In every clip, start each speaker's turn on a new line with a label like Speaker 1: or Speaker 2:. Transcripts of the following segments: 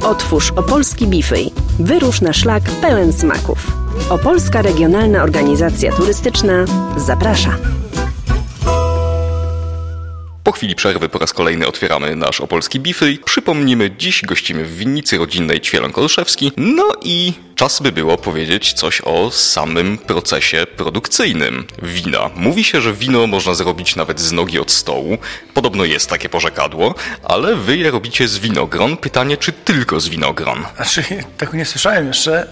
Speaker 1: Otwórz opolski Bifej. Wyrusz na szlak pełen smaków. Opolska Regionalna Organizacja Turystyczna zaprasza.
Speaker 2: Po chwili przerwy po raz kolejny otwieramy nasz opolski Bifej. Przypomnimy, dziś gościmy w winnicy rodzinnej Ćwieląg-Olszewski. No i czas by było powiedzieć coś o samym procesie produkcyjnym wina. Mówi się, że wino można zrobić nawet z nogi od stołu. Podobno jest takie porzekadło, ale wy je robicie z winogron. Pytanie, czy tylko z winogron?
Speaker 3: Tego nie słyszałem jeszcze,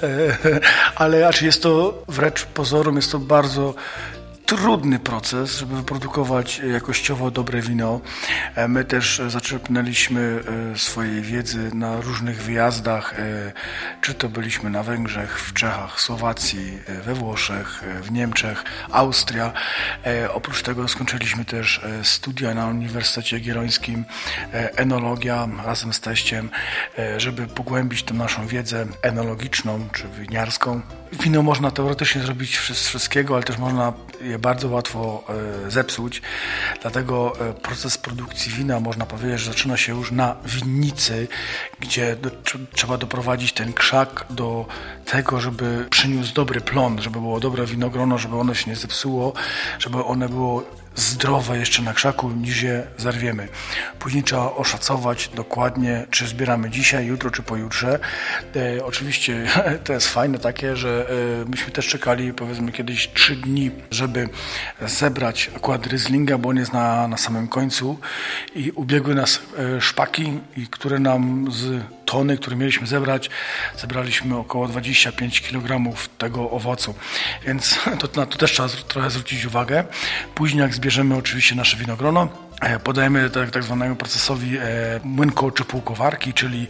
Speaker 3: ale jest to wręcz pozorom, jest to bardzo trudny proces, żeby wyprodukować jakościowo dobre wino. My też zaczerpnęliśmy swojej wiedzy na różnych wyjazdach, czy to byliśmy na Węgrzech, w Czechach, Słowacji, we Włoszech, w Niemczech, Austria. Oprócz tego skończyliśmy też studia na Uniwersytecie Jagiellońskim, enologia razem z teściem, żeby pogłębić tę naszą wiedzę enologiczną czy winiarską. Wino można teoretycznie zrobić z wszystkiego, ale też można je bardzo łatwo zepsuć. Dlatego proces produkcji wina, można powiedzieć, że zaczyna się już na winnicy, gdzie trzeba doprowadzić ten krzak do tego, żeby przyniósł dobry plon, żeby było dobre winogrono, żeby ono się nie zepsuło, żeby one było zdrowe jeszcze na krzaku, niż je zerwiemy. Później trzeba oszacować dokładnie, czy zbieramy dzisiaj, jutro, czy pojutrze. Oczywiście to jest fajne takie, że myśmy też czekali, powiedzmy, kiedyś 3 dni, żeby zebrać akurat Rieslinga, bo on jest na samym końcu i ubiegły nas szpaki, które nam z tony, które mieliśmy zebrać, zebraliśmy około 25 kg tego owocu. Więc na to też trzeba trochę zwrócić uwagę. Później jak zbierzemy oczywiście nasze winogrono, podajemy tak zwanemu procesowi młynko czy półkowarki, czyli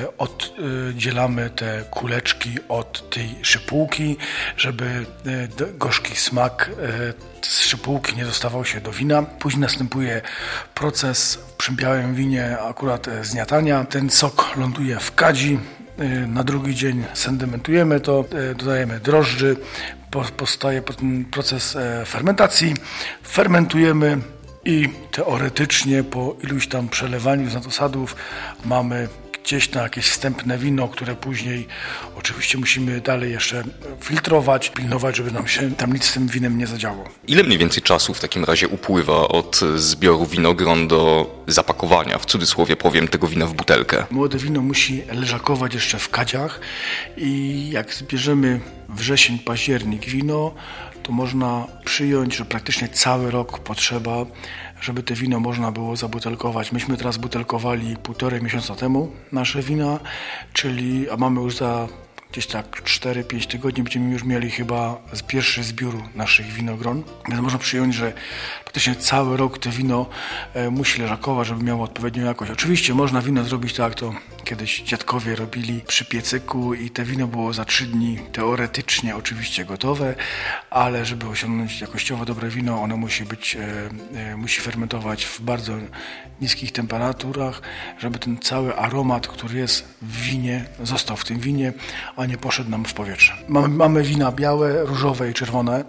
Speaker 3: oddzielamy te kuleczki od tej szypułki, żeby gorzki smak z szypułki nie dostawał się do wina. Później następuje proces przy białym winie akurat zgniatania. Ten sok ląduje w kadzi. Na drugi dzień sedymentujemy to, dodajemy drożdży, powstaje proces fermentacji, fermentujemy i teoretycznie po iluś tam przelewaniu z nadosadów mamy gdzieś na jakieś wstępne wino, które później oczywiście musimy dalej jeszcze filtrować, pilnować, żeby nam się tam nic z tym winem nie zadziało.
Speaker 2: Ile mniej więcej czasu w takim razie upływa od zbioru winogron do zapakowania, w cudzysłowie powiem, tego wina w butelkę?
Speaker 3: Młode wino musi leżakować jeszcze w kadziach i jak zbierzemy wrzesień, październik wino, to można przyjąć, że praktycznie cały rok potrzeba, żeby te wino można było zabutelkować. Myśmy teraz butelkowali 1,5 miesiąca temu nasze wina, a mamy już za gdzieś tak 4-5 tygodni będziemy już mieli chyba pierwszy zbiór naszych winogron. Więc można przyjąć, że praktycznie cały rok to wino musi leżakować, żeby miało odpowiednią jakość. Oczywiście można wino zrobić tak, jak to kiedyś dziadkowie robili przy piecyku i te wino było za 3 dni teoretycznie oczywiście gotowe, ale żeby osiągnąć jakościowo dobre wino, ono musi fermentować w bardzo niskich temperaturach, żeby ten cały aromat, który jest w winie, został w tym winie, a nie poszedł nam w powietrze. Mamy wina białe, różowe i czerwone.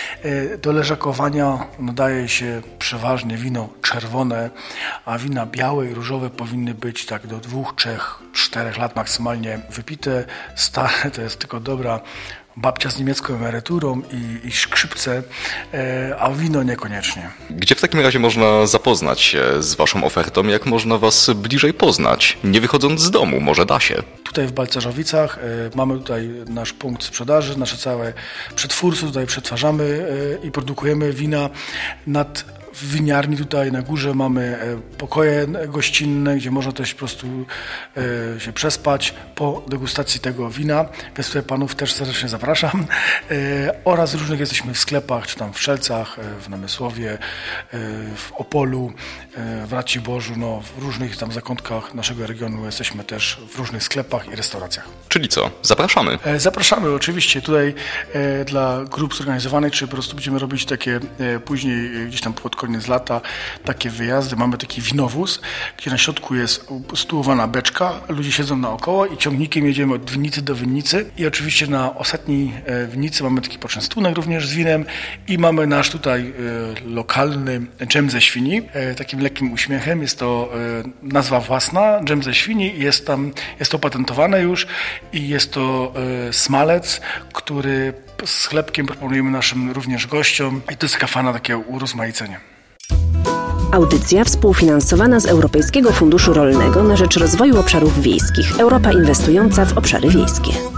Speaker 3: Do leżakowania nadaje się przeważnie wino czerwone, a wina białe i różowe powinny być tak do 2, 3, 4 lat maksymalnie wypite. Stare to jest tylko dobra babcia z niemiecką emeryturą i skrzypce, a wino niekoniecznie.
Speaker 2: Gdzie w takim razie można zapoznać się z waszą ofertą? Jak można was bliżej poznać? Nie wychodząc z domu, może da się?
Speaker 3: Tutaj w Balcerzowicach mamy tutaj nasz punkt sprzedaży, nasze całe przetwórstwo, tutaj przetwarzamy i produkujemy wina. W winiarni tutaj na górze mamy pokoje gościnne, gdzie można też po prostu się przespać po degustacji tego wina, więc tutaj panów też serdecznie zapraszam. Oraz różnych jesteśmy w sklepach, czy tam w Szelcach, w Namysłowie, w Opolu, w Raciborzu, w różnych tam zakątkach naszego regionu jesteśmy też w różnych sklepach i restauracjach.
Speaker 2: Czyli co? Zapraszamy?
Speaker 3: Zapraszamy oczywiście tutaj dla grup zorganizowanych, czy po prostu będziemy robić takie później gdzieś tam pod koniec lata takie wyjazdy. Mamy taki winowóz, gdzie na środku jest usytuowana beczka, ludzie siedzą naokoło i ciągnikiem jedziemy od winnicy do winnicy. I oczywiście na ostatniej winnicy mamy taki poczęstunek również z winem i mamy nasz tutaj lokalny dżem ze świni, takim lekkim uśmiechem. Jest to nazwa własna, dżem ze świni. Jest to patentowane już i jest to smalec, który z chlebkiem proponujemy naszym również gościom i to jest taka fajna takie urozmaicenie.
Speaker 1: Audycja współfinansowana z Europejskiego Funduszu Rolnego na rzecz Rozwoju Obszarów Wiejskich. Europa inwestująca w obszary wiejskie.